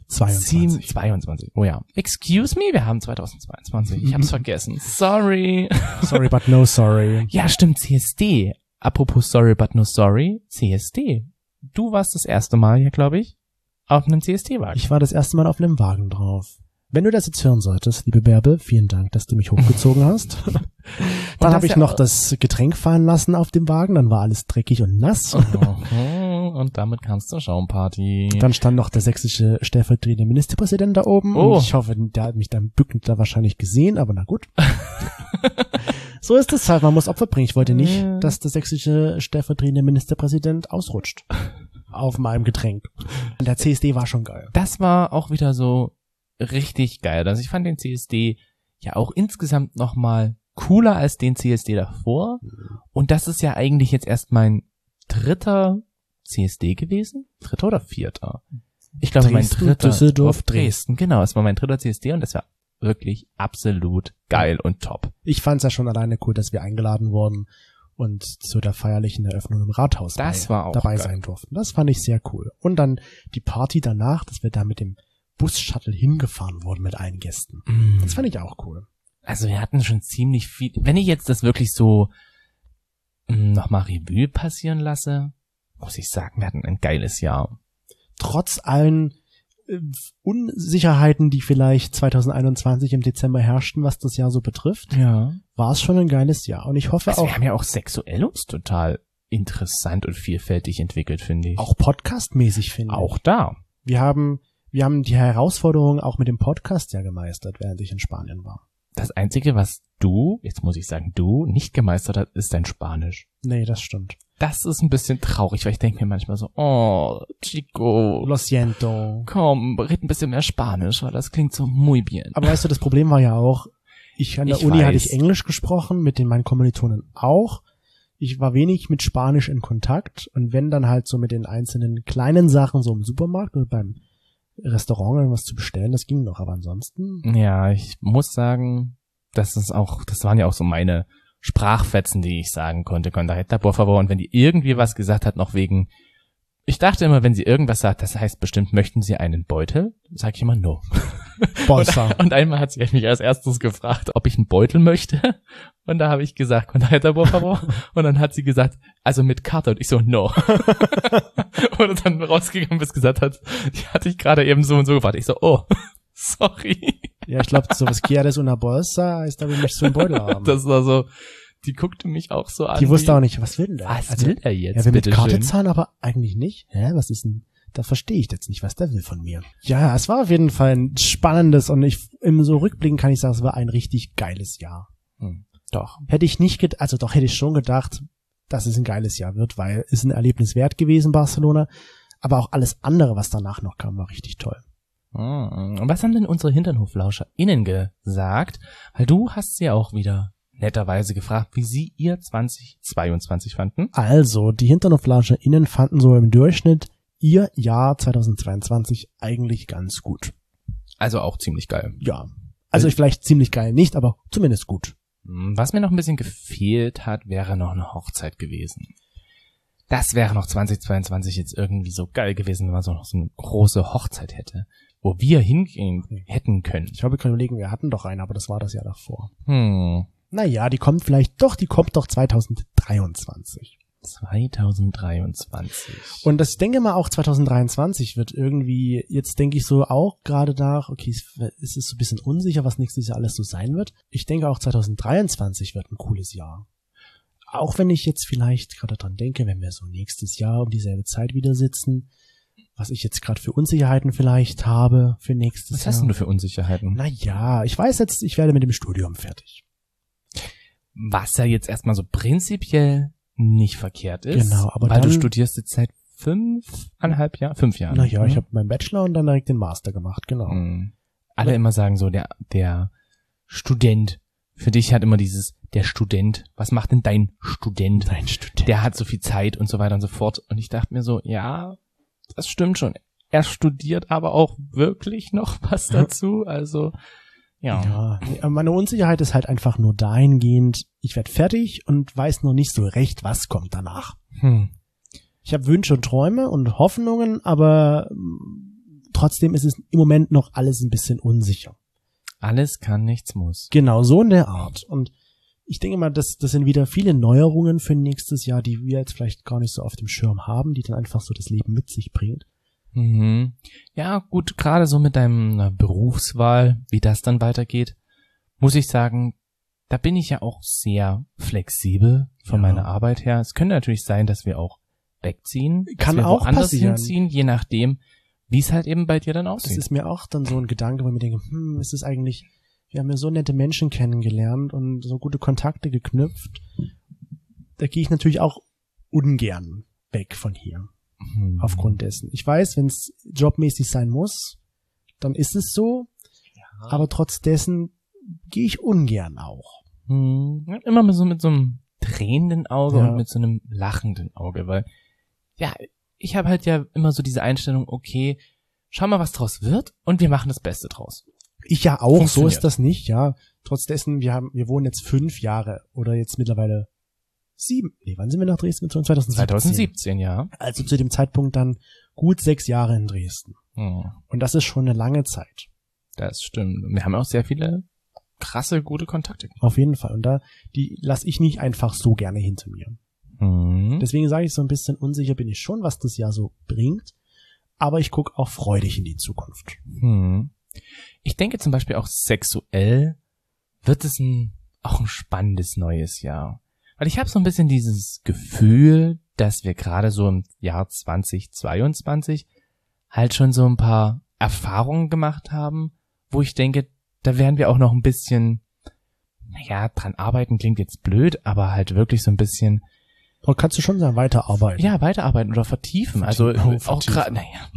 22. Oh ja. Excuse me, wir haben 2022. Ich hab's vergessen. Sorry. Sorry, but no sorry. Ja, stimmt, CSD. Apropos sorry, but no sorry. CSD. Du warst das erste Mal hier, glaube ich, auf einem CSD-Wagen. Ich war das erste Mal auf einem Wagen drauf. Wenn du das jetzt hören solltest, liebe Bärbe, vielen Dank, dass du mich hochgezogen hast. Dann habe ich noch das Getränk fallen lassen auf dem Wagen, dann war alles dreckig und nass. Und damit kam's zur Schaumparty. Dann stand noch der sächsische stellvertretende Ministerpräsident da oben. Oh. Und ich hoffe, der hat mich dann bückend da wahrscheinlich gesehen, aber na gut. So ist es halt, man muss Opfer bringen. Ich wollte nicht, dass der sächsische stellvertretende Ministerpräsident ausrutscht. Auf meinem Getränk. Und der CSD war schon geil. Das war auch wieder so richtig geil. Also ich fand den CSD ja auch insgesamt nochmal cooler als den CSD davor. Und das ist ja eigentlich jetzt erst mein 3. CSD gewesen. 3. oder 4.? Ich glaube, mein 3. Düsseldorf, Dresden. Genau, es war mein 3. CSD und das war wirklich absolut geil und top. Ich fand's ja schon alleine cool, dass wir eingeladen wurden und zu der feierlichen Eröffnung im Rathaus dabei sein durften. Das fand ich sehr cool. Und dann die Party danach, dass wir da mit dem Bus-Shuttle hingefahren wurden mit allen Gästen. Das fand ich auch cool. Also wir hatten schon ziemlich viel. Wenn ich jetzt das wirklich so nochmal Revue passieren lasse, muss ich sagen, wir hatten ein geiles Jahr. Trotz allen Unsicherheiten, die vielleicht 2021 im Dezember herrschten, was das Jahr so betrifft, war es schon ein geiles Jahr. Und ich hoffe also auch... Wir haben ja auch sexuell uns total interessant und vielfältig entwickelt, finde ich. Auch podcastmäßig, finde ich. Auch da. Wir haben die Herausforderungen auch mit dem Podcast ja gemeistert, während ich in Spanien war. Das Einzige, was jetzt muss ich sagen, du nicht gemeistert hast, ist dein Spanisch. Nee, das stimmt. Das ist ein bisschen traurig, weil ich denke mir manchmal so, oh, Chico. Lo siento. Komm, red ein bisschen mehr Spanisch, weil das klingt so muy bien. Aber weißt du, das Problem war ja auch, an der Uni hatte ich Englisch gesprochen, mit meinen Kommilitonen auch. Ich war wenig mit Spanisch in Kontakt und wenn dann halt so mit den einzelnen kleinen Sachen so im Supermarkt oder beim Restaurant irgendwas zu bestellen, das ging noch, aber ansonsten... Ja, ich muss sagen, das waren ja auch so meine Sprachfetzen, die ich sagen konnte, por favor, und wenn die irgendwie was gesagt hat, noch wegen, ich dachte immer, wenn sie irgendwas sagt, das heißt bestimmt, möchten sie einen Beutel? Sag ich immer no. Und einmal hat sie mich als erstes gefragt, ob ich einen Beutel möchte, und da habe ich gesagt, por favor, und dann hat sie gesagt, also mit Karte, und ich so, no. Und dann rausgegangen, bis gesagt hat, die hatte ich gerade eben so und so gefragt. Ich so, oh, sorry. Ja, ich glaube, so was quieres una bolsa heißt, da will ich so einen Beutel haben. Das war so, die guckte mich auch so an. Die wusste auch nicht, was will denn der? Was will er jetzt? Er will mit Karte zahlen, aber eigentlich nicht. Hä, was ist denn? Da verstehe ich jetzt nicht, was der will von mir. Ja, es war auf jeden Fall ein spannendes und im so Rückblicken kann ich sagen, es war ein richtig geiles Jahr. Doch. Hätte ich schon gedacht, dass es ein geiles Jahr wird, weil es ein Erlebnis wert gewesen, Barcelona. Aber auch alles andere, was danach noch kam, war richtig toll. Und was haben denn unsere HinternhoflauscherInnen gesagt? Weil du hast sie auch wieder netterweise gefragt, wie sie ihr 2022 fanden. Also, die HinternhoflauscherInnen fanden so im Durchschnitt ihr Jahr 2022 eigentlich ganz gut. Also auch ziemlich geil. Ja. Also vielleicht ziemlich geil nicht, aber zumindest gut. Was mir noch ein bisschen gefehlt hat, wäre noch eine Hochzeit gewesen. Das wäre noch 2022 jetzt irgendwie so geil gewesen, wenn man so noch so eine große Hochzeit hätte, wo wir hingehen hätten können. Ich habe gerade überlegen, wir hatten doch eine, aber das war das Jahr davor. Naja, die kommt doch 2023. 2023. Und ich denke mal auch 2023 wird irgendwie, jetzt denke ich so auch gerade nach, okay, es ist so ein bisschen unsicher, was nächstes Jahr alles so sein wird. Ich denke auch 2023 wird ein cooles Jahr. Auch wenn ich jetzt vielleicht gerade dran denke, wenn wir so nächstes Jahr um dieselbe Zeit wieder sitzen, was ich jetzt gerade für Unsicherheiten vielleicht habe für nächstes Jahr. Was hast denn du für Unsicherheiten? Naja, ich weiß jetzt, ich werde mit dem Studium fertig. Was ja jetzt erstmal so prinzipiell nicht verkehrt ist. Genau, aber weil dann, du studierst jetzt seit 5 Jahren. Naja, ich habe meinen Bachelor und dann direkt den Master gemacht, genau. Alle immer sagen so, der Student, für dich hat immer der Student, was macht denn dein Student? Dein Student. Der hat so viel Zeit und so weiter und so fort. Und ich dachte mir so, ja, das stimmt schon. Er studiert aber auch wirklich noch was dazu. Also Ja. Ja, meine Unsicherheit ist halt einfach nur dahingehend, ich werde fertig und weiß noch nicht so recht, was kommt danach. Ich habe Wünsche und Träume und Hoffnungen, aber trotzdem ist es im Moment noch alles ein bisschen unsicher. Alles kann, nichts muss. Genau, so in der Art. Und ich denke mal, das sind wieder viele Neuerungen für nächstes Jahr, die wir jetzt vielleicht gar nicht so auf dem Schirm haben, die dann einfach so das Leben mit sich bringt. Mhm. Ja, gut, gerade so mit deinem Berufswahl, wie das dann weitergeht, muss ich sagen, da bin ich ja auch sehr flexibel von meiner Arbeit her. Es könnte natürlich sein, dass wir auch wegziehen. Kann dass wir auch woanders passieren. hinziehen, je nachdem, wie es halt eben bei dir dann Das aussieht. ist mir auch dann so ein Gedanke, wo ich mir denke, ist es eigentlich, wir haben ja so nette Menschen kennengelernt und so gute Kontakte geknüpft. Da gehe ich natürlich auch ungern weg von hier. Aufgrund dessen. Ich weiß, wenn es jobmäßig sein muss, dann ist es so, aber trotz dessen gehe ich ungern auch. Immer mit so einem tränenden Auge Ja. und mit so einem lachenden Auge, weil, ja, ich habe halt ja immer so diese Einstellung, okay, schau mal, was draus wird und wir machen das Beste draus. Ich ja auch, so Funktioniert. ist das nicht, ja. Trotz dessen, wir wohnen jetzt 5 Jahre oder jetzt mittlerweile 7. Nee, wann sind wir nach Dresden gezogen? 2017. 2017, ja. Also zu dem Zeitpunkt dann gut 6 Jahre in Dresden. Und das ist schon eine lange Zeit. Das stimmt. Wir haben auch sehr viele krasse, gute Kontakte. Auf jeden Fall. Und die lasse ich nicht einfach so gerne hinter mir. Deswegen sage ich, so ein bisschen unsicher bin ich schon, was das Jahr so bringt. Aber ich gucke auch freudig in die Zukunft. Ich denke zum Beispiel auch sexuell wird es auch ein spannendes neues Jahr. Weil ich habe so ein bisschen dieses Gefühl, dass wir gerade so im Jahr 2022 halt schon so ein paar Erfahrungen gemacht haben, wo ich denke, da werden wir auch noch ein bisschen, dran arbeiten klingt jetzt blöd, aber halt wirklich so ein bisschen, Kannst du schon sagen, weiterarbeiten. weiterarbeiten oder vertiefen. Also Vertiefen. auch gerade,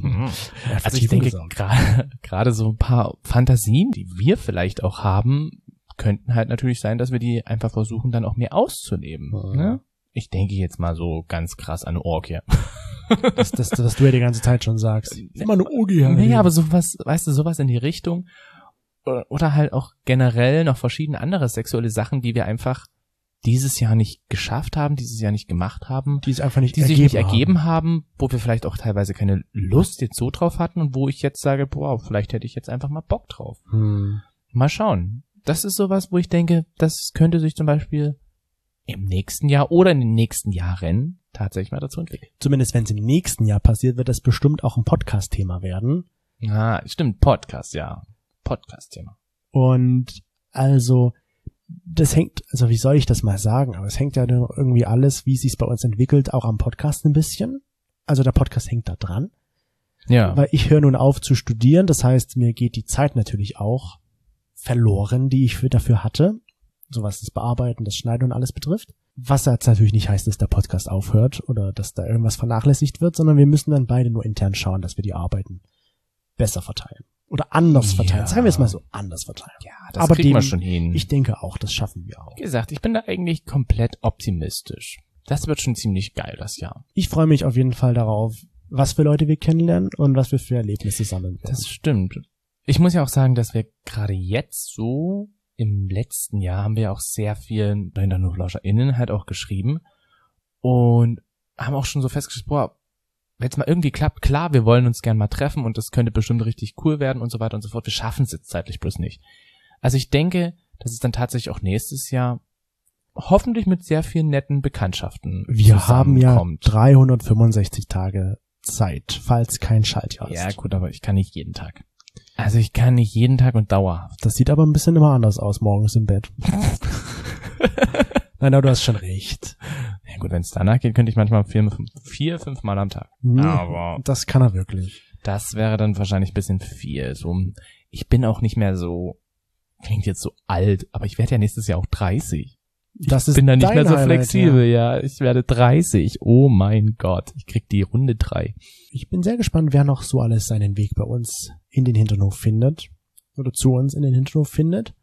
also ich Vertiefung denke gesagt. gerade so ein paar Fantasien, die wir vielleicht auch haben, könnten halt natürlich sein, dass wir die einfach versuchen, dann auch mehr auszuleben. Ne? Ich denke jetzt mal so ganz krass an eine Orgie. Das du ja die ganze Zeit schon sagst. Immer eine Orgie. Naja, aber sowas, weißt du, sowas in die Richtung. Oder halt auch generell noch verschiedene andere sexuelle Sachen, die wir einfach dieses Jahr nicht geschafft haben, dieses Jahr nicht gemacht haben. Die es einfach nicht die sich nicht ergeben haben, wo wir vielleicht auch teilweise keine Lust jetzt so drauf hatten und wo ich jetzt sage, boah, vielleicht hätte ich jetzt einfach mal Bock drauf. Mal schauen. Das ist sowas, wo ich denke, das könnte sich zum Beispiel im nächsten Jahr oder in den nächsten Jahren tatsächlich mal dazu entwickeln. Zumindest wenn es im nächsten Jahr passiert, wird das bestimmt auch ein Podcast-Thema werden. Ah, stimmt, Podcast, ja. Podcast-Thema. Und also, das hängt, also wie soll ich das mal sagen, aber es hängt ja irgendwie alles, wie es sich bei uns entwickelt, auch am Podcast ein bisschen. Also der Podcast hängt da dran. Ja. Weil ich höre nun auf zu studieren, das heißt, mir geht die Zeit natürlich auch verloren, die ich dafür hatte, so was das Bearbeiten, das Schneiden und alles betrifft. Was jetzt natürlich nicht heißt, dass der Podcast aufhört oder dass da irgendwas vernachlässigt wird, sondern wir müssen dann beide nur intern schauen, dass wir die Arbeiten besser verteilen. Oder anders verteilen. Ja. Sagen wir es mal so, anders verteilen. Ja, das Aber kriegen wir schon hin. Ich denke auch, das schaffen wir auch. Wie gesagt, ich bin da eigentlich komplett optimistisch. Das wird schon ziemlich geil, das Jahr. Ich freue mich auf jeden Fall darauf, was für Leute wir kennenlernen und was wir für Erlebnisse sammeln werden. Das stimmt. Ich muss ja auch sagen, dass wir gerade jetzt so im letzten Jahr haben wir auch sehr viel bei den HinterhoflauscherInnen halt auch geschrieben und haben auch schon so festgestellt, boah, wenn es mal irgendwie klappt, klar, wir wollen uns gern mal treffen und das könnte bestimmt richtig cool werden und so weiter und so fort. Wir schaffen es jetzt zeitlich bloß nicht. Also ich denke, dass es dann tatsächlich auch nächstes Jahr hoffentlich mit sehr vielen netten Bekanntschaften Wir haben ja zusammenkommt. 365 Tage Zeit, falls kein Schaltjahr ist. Ja gut, aber ich kann nicht jeden Tag. Also ich kann nicht jeden Tag und dauerhaft. Das sieht aber ein bisschen immer anders aus morgens im Bett. Nein, aber du hast schon recht. Ja gut, wenn es danach geht, könnte ich manchmal 4, 5 Mal am Tag. Aber Das kann er wirklich. das wäre dann wahrscheinlich ein bisschen viel. So, ich bin auch nicht mehr so, klingt jetzt so alt, aber ich werde ja nächstes Jahr auch 30. Das ist Bin dann nicht dein mehr so Highlight, flexibel, ja. Ich werde 30. Oh mein Gott, ich krieg die Runde 3. Ich bin sehr gespannt, wer noch so alles seinen Weg bei uns in den Hinternhof findet. Oder zu uns in den Hinternhof findet.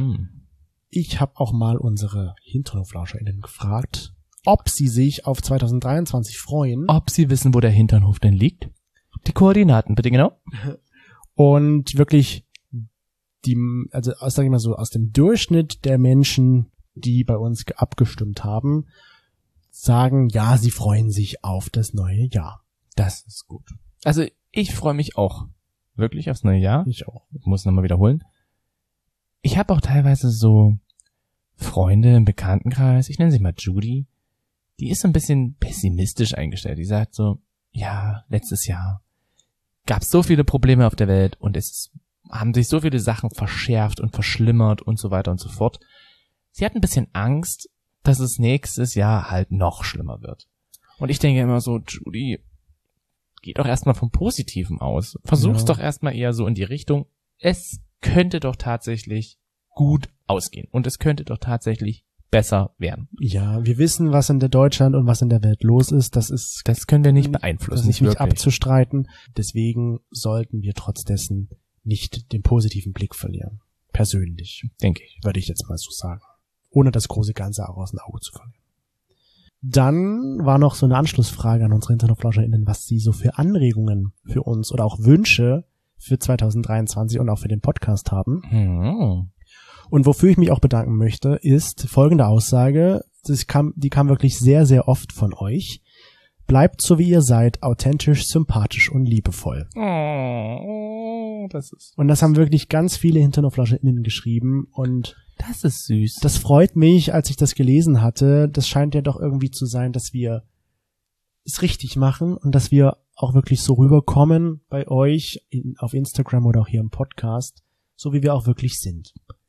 Ich habe auch mal unsere HinternhoflauscherInnen gefragt, ob sie sich auf 2023 freuen. Ob Sie wissen, wo der Hinternhof denn liegt? Die Koordinaten, bitte genau. Und wirklich sag ich mal so, aus dem Durchschnitt der Menschen, die bei uns abgestimmt haben, sagen, ja, sie freuen sich auf das neue Jahr. Das ist gut. Also ich freue mich auch wirklich aufs neue Jahr. Ich auch. Ich muss nochmal wiederholen. Ich habe auch teilweise so Freunde im Bekanntenkreis, ich nenne sie mal Judy, die ist so ein bisschen pessimistisch eingestellt. Die sagt so, ja, letztes Jahr gab es so viele Probleme auf der Welt und haben sich so viele Sachen verschärft und verschlimmert und so weiter und so fort. Sie hat ein bisschen Angst, dass es nächstes Jahr halt noch schlimmer wird. Und ich denke immer so, Judy, geh doch erstmal vom Positiven aus. Versuch's doch erstmal eher so in die Richtung, es könnte doch tatsächlich gut ausgehen. Und es könnte doch tatsächlich besser werden. Ja, wir wissen, was in der Deutschland und was in der Welt los ist. Das können wir nicht beeinflussen. Das ist nicht abzustreiten. Deswegen sollten wir trotz dessen nicht den positiven Blick verlieren. Persönlich. Denke ich. Würde ich jetzt mal so sagen. Ohne das große Ganze auch aus dem Auge zu verlieren. Dann war noch so eine Anschlussfrage an unsere InternetFlauscherInnen, was sie so für Anregungen für uns oder auch Wünsche für 2023 und auch für den Podcast haben. Und wofür ich mich auch bedanken möchte, ist folgende Aussage. Die kam wirklich sehr, sehr oft von euch. Bleibt so wie ihr seid, authentisch, sympathisch und liebevoll. Und das haben wirklich ganz viele HinternoflauscherInnen geschrieben und das ist süß. Das freut mich, als ich das gelesen hatte. Das scheint ja doch irgendwie zu sein, dass wir es richtig machen und dass wir auch wirklich so rüberkommen bei euch auf Instagram oder auch hier im Podcast, so wie wir auch wirklich sind.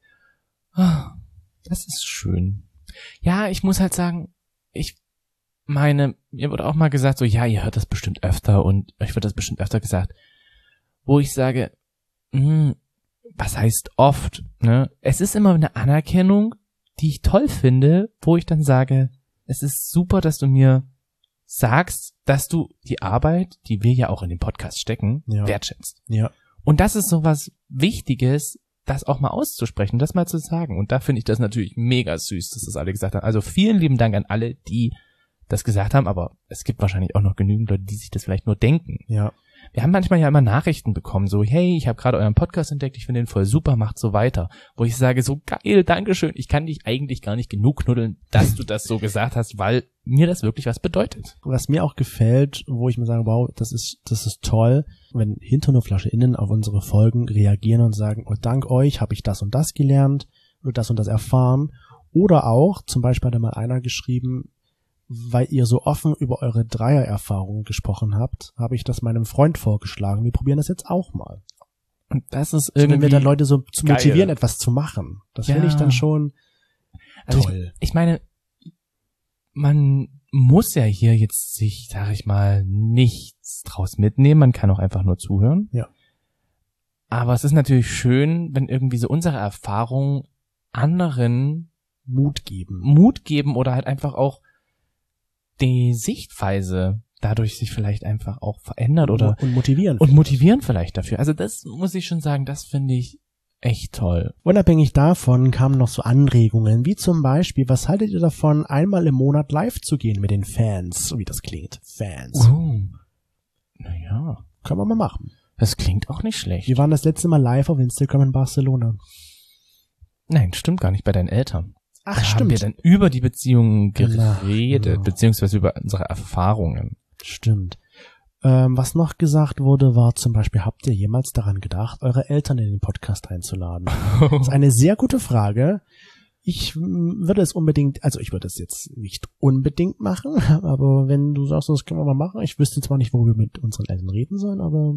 Das ist schön. Ja, ich muss halt sagen, mir wurde auch mal gesagt, so, ja, ihr hört das bestimmt öfter und euch wird das bestimmt öfter gesagt, wo ich sage, was heißt oft, ne? Es ist immer eine Anerkennung, die ich toll finde, wo ich dann sage, es ist super, dass du mir sagst, dass du die Arbeit, die wir ja auch in den Podcast stecken, wertschätzt. Ja. Und das ist so was Wichtiges, das auch mal auszusprechen, das mal zu sagen. Und da finde ich das natürlich mega süß, dass das alle gesagt haben. Also vielen lieben Dank an alle, die das gesagt haben, aber es gibt wahrscheinlich auch noch genügend Leute, die sich das vielleicht nur denken. Ja. Wir haben manchmal ja immer Nachrichten bekommen, so, hey, ich habe gerade euren Podcast entdeckt, ich finde den voll super, macht so weiter. Wo ich sage, so geil, Dankeschön, ich kann dich eigentlich gar nicht genug knuddeln, dass du das so gesagt hast, weil mir das wirklich was bedeutet. Was mir auch gefällt, wo ich mir sage, wow, das ist toll, wenn HinternoflauscherInnen auf unsere Folgen reagieren und sagen, oh, dank euch habe ich das und das gelernt oder das und das erfahren. Oder auch, zum Beispiel hat da mal einer geschrieben, weil ihr so offen über eure Dreiererfahrungen gesprochen habt, habe ich das meinem Freund vorgeschlagen. Wir probieren das jetzt auch mal. Und das ist irgendwie wenn wir dann Leute so zu geil motivieren, etwas zu machen. Das finde ich dann schon toll. Ich meine, man muss ja hier jetzt sich, sag ich mal, nichts draus mitnehmen. Man kann auch einfach nur zuhören. Ja. Aber es ist natürlich schön, wenn irgendwie so unsere Erfahrungen anderen Mut geben oder halt einfach auch die Sichtweise dadurch sich vielleicht einfach auch verändert oder und motivieren. Und motivieren vielleicht dafür. Also das muss ich schon sagen, das finde ich echt toll. Unabhängig davon kamen noch so Anregungen, wie zum Beispiel, was haltet ihr davon, einmal im Monat live zu gehen mit den Fans? So wie das klingt. Fans. Naja. Können wir mal machen. Das klingt auch nicht schlecht. Wir waren das letzte Mal live auf Instagram in Barcelona. Nein, stimmt gar nicht, bei deinen Eltern. Ach, da stimmt. Haben wir dann über die Beziehungen geredet, beziehungsweise über unsere Erfahrungen. Stimmt. Was noch gesagt wurde, war zum Beispiel, habt ihr jemals daran gedacht, eure Eltern in den Podcast einzuladen? Das ist eine sehr gute Frage. Ich würde es jetzt nicht unbedingt machen, aber wenn du sagst, das können wir mal machen, ich wüsste zwar nicht, wo wir mit unseren Eltern reden sollen, aber...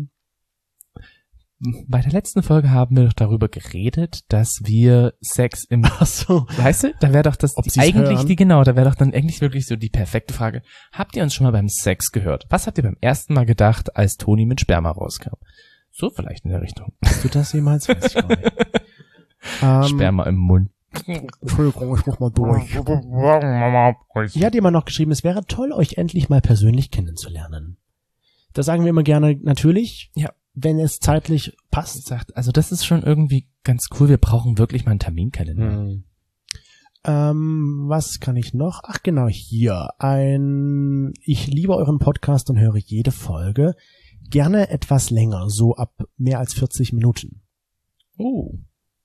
Bei der letzten Folge haben wir doch darüber geredet, dass wir Sex im... Ach so. Weißt du, da wäre doch das da wäre doch dann eigentlich wirklich so die perfekte Frage. Habt ihr uns schon mal beim Sex gehört? Was habt ihr beim ersten Mal gedacht, als Toni mit Sperma rauskam? So vielleicht in der Richtung. Hast du das jemals? Weiß ich gar nicht. Sperma im Mund. Entschuldigung, ich muss mal durch. Hier hat jemand noch geschrieben, es wäre toll, euch endlich mal persönlich kennenzulernen. Da sagen wir immer gerne, natürlich. Ja. Wenn es zeitlich passt. Also das ist schon irgendwie ganz cool. Wir brauchen wirklich mal einen Terminkalender. Was kann ich noch? Ach genau, hier. Ich liebe euren Podcast und höre jede Folge. Gerne etwas länger, so ab mehr als 40 Minuten. Oh.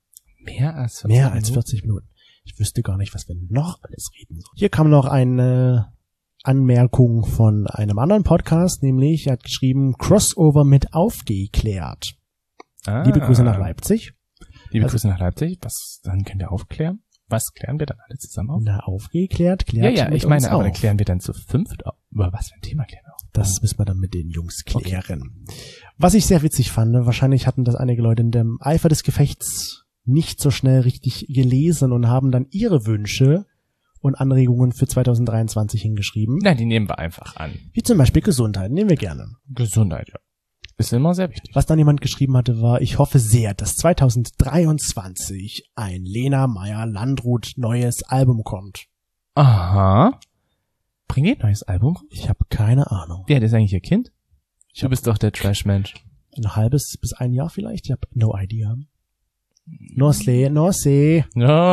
Mehr als 40 Mehr Minuten? als 40 Minuten. Ich wüsste gar nicht, was wir noch alles reden sollen. Hier kam noch eine Anmerkung von einem anderen Podcast, nämlich er hat geschrieben, Crossover mit aufgeklärt. Liebe Grüße nach Leipzig. Liebe Grüße nach Leipzig. Was dann können wir aufklären? Was klären wir dann alle zusammen auf? Na, aufgeklärt, klärt Ja, mit ich meine, uns aber dann auf. klären wir dann zu fünft auf. Über was für ein Thema klären wir auf? Das müssen wir dann mit den Jungs klären. Was ich sehr witzig fand, wahrscheinlich hatten das einige Leute in dem Eifer des Gefechts nicht so schnell richtig gelesen und haben dann ihre Wünsche und Anregungen für 2023 hingeschrieben. Nein, die nehmen wir einfach an. Wie zum Beispiel Gesundheit, nehmen wir gerne. Gesundheit, ja. Ist immer sehr wichtig. Was dann jemand geschrieben hatte, war, ich hoffe sehr, dass 2023 ein Lena Meyer-Landrut neues Album kommt. Aha. Bringen die ein neues Album? Ich habe keine Ahnung. Wer ist eigentlich ihr Kind? Du bist doch der Trash-Mensch. Ein halbes bis ein Jahr vielleicht? Ich habe no idea. No sé.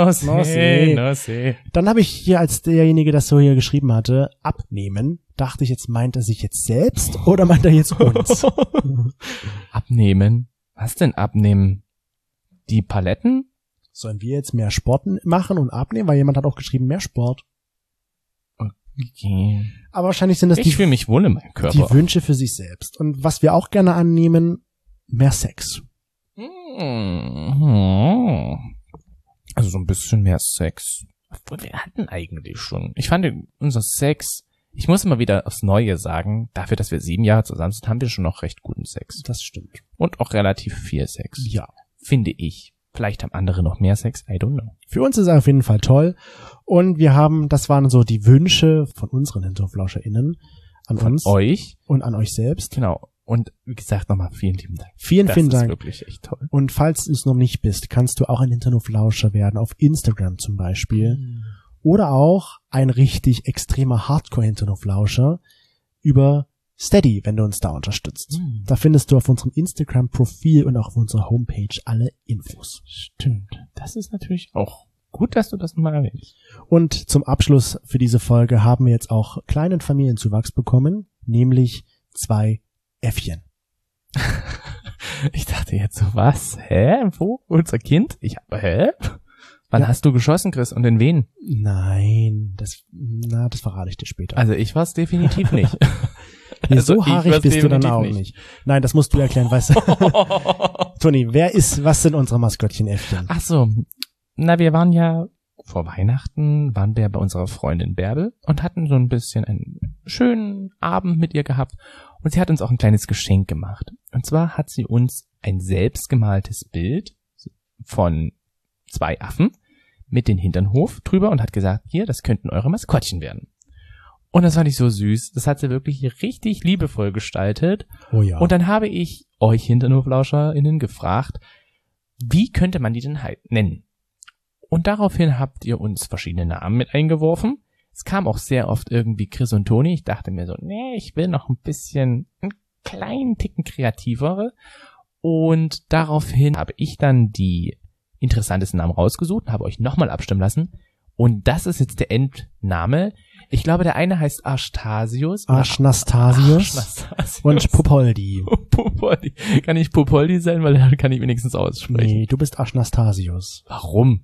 Dann habe ich hier als derjenige, das so hier geschrieben hatte, abnehmen. Dachte ich, jetzt meint er sich jetzt selbst oder meint er jetzt uns? Abnehmen? Was denn abnehmen? Die Paletten? Sollen wir jetzt mehr Sport machen und abnehmen? Weil jemand hat auch geschrieben, mehr Sport. Okay. Aber wahrscheinlich sind das Ich fühle mich wohl in meinem Körper. die Wünsche für sich selbst. Und was wir auch gerne annehmen, mehr Sex. Also so ein bisschen mehr Sex. Obwohl, wir hatten eigentlich schon. Ich fand unser Sex, ich muss immer wieder aufs Neue sagen, dafür, dass wir 7 Jahre zusammen sind, haben wir schon noch recht guten Sex. Das stimmt. Und auch relativ viel Sex. Ja. Finde ich. Vielleicht haben andere noch mehr Sex, I don't know. Für uns ist er auf jeden Fall toll. Und wir haben, das waren so die Wünsche von unseren HinterhoflauscherInnen an Von uns euch. und an euch selbst. Genau. Und wie gesagt, nochmal vielen lieben Dank. Vielen Das ist Dank. wirklich echt toll. Und falls du es noch nicht bist, kannst du auch ein Hinternhoflauscher werden, auf Instagram zum Beispiel. Oder auch ein richtig extremer Hardcore-Hinternhoflauscher über Steady, wenn du uns da unterstützt. Da findest du auf unserem Instagram-Profil und auch auf unserer Homepage alle Infos. Stimmt. Das ist natürlich auch gut, dass du das mal erwähnst. Und zum Abschluss für diese Folge haben wir jetzt auch kleinen Familienzuwachs bekommen, nämlich 2 Äffchen. Ich dachte jetzt so, was? Hä? Wo? Unser Kind? Hä? Wann hast du geschossen, Chris? Und in wen? Nein, das verrate ich dir später. Also ich war's definitiv nicht. Nee, Also so ich haarig war's bist du dann definitiv auch nicht. nicht. Nein, das musst du erklären, weißt du. Toni, was sind unsere Maskottchen-Äffchen? Ach so. Na, wir waren ja vor Weihnachten, waren wir bei unserer Freundin Bärbel und hatten so ein bisschen einen schönen Abend mit ihr gehabt. Und sie hat uns auch ein kleines Geschenk gemacht. Und zwar hat sie uns ein selbstgemaltes Bild von 2 Affen mit den Hinternhof drüber und hat gesagt, hier, das könnten eure Maskottchen werden. Und das fand ich so süß. Das hat sie wirklich richtig liebevoll gestaltet. Oh ja. Und dann habe ich euch HinternhoflauscherInnen gefragt, wie könnte man die denn nennen? Und daraufhin habt ihr uns verschiedene Namen mit eingeworfen. Es kam auch sehr oft irgendwie Chris und Toni. Ich dachte mir so, nee, ich will noch einen kleinen Ticken kreativere. Und daraufhin habe ich dann die interessantesten Namen rausgesucht, habe euch nochmal abstimmen lassen. Und das ist jetzt der Endname. Ich glaube, der eine heißt Arstasius. Arschnastasius und Popoldi. Popoldi. Kann ich Popoldi sein, weil dann kann ich wenigstens aussprechen. Nee, du bist Arschnastasius. Warum?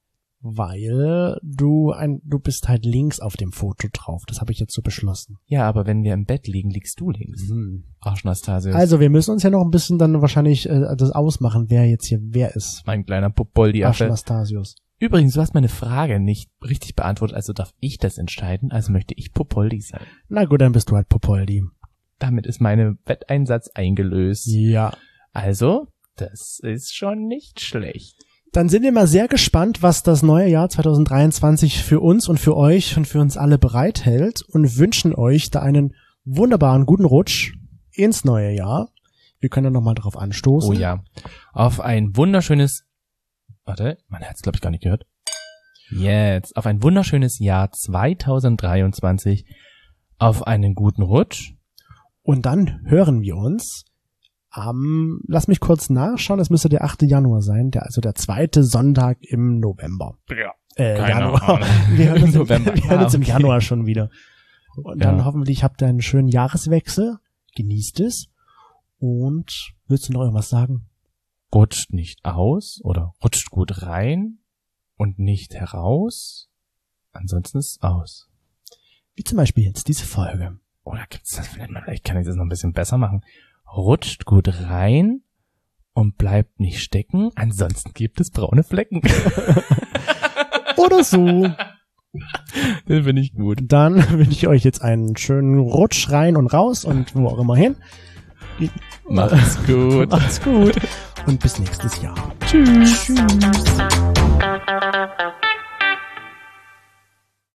Weil du bist halt links auf dem Foto drauf. Das habe ich jetzt so beschlossen. Ja, aber wenn wir im Bett liegen, liegst du links. Arschnastasius. Also wir müssen uns ja noch ein bisschen dann wahrscheinlich das ausmachen, wer jetzt hier wer ist. Mein kleiner Popoldi-Affe. Arschnastasius. Übrigens, du hast meine Frage nicht richtig beantwortet, also darf ich das entscheiden, also möchte ich Popoldi sein. Na gut, dann bist du halt Popoldi. Damit ist mein Wetteinsatz eingelöst. Ja. Also, das ist schon nicht schlecht. Dann sind wir mal sehr gespannt, was das neue Jahr 2023 für uns und für euch und für uns alle bereithält und wünschen euch da einen wunderbaren guten Rutsch ins neue Jahr. Wir können ja nochmal drauf anstoßen. Oh ja. Auf ein wunderschönes, warte, man hat es glaube ich gar nicht gehört. Jetzt, auf ein wunderschönes Jahr 2023, auf einen guten Rutsch. Und dann hören wir uns lass mich kurz nachschauen, das müsste der 8. Januar sein, also der 2. Sonntag im November. Ja. Januar. Wir hören uns, November. Wir hören uns im Januar schon wieder. Und dann Ja. hoffentlich habt ihr einen schönen Jahreswechsel, genießt es und willst du noch irgendwas sagen? rutscht nicht aus oder rutscht gut rein und nicht heraus. Ansonsten ist es aus. Wie zum Beispiel jetzt diese Folge. Oder gibt's das vielleicht kann ich das noch ein bisschen besser machen. Rutscht gut rein und bleibt nicht stecken. Ansonsten gibt es braune Flecken. Oder so. Den finde ich gut. Dann wünsche ich euch jetzt einen schönen Rutsch rein und raus und wo auch immer hin. Macht's gut. Macht's gut. Und bis nächstes Jahr. Tschüss. Tschüss.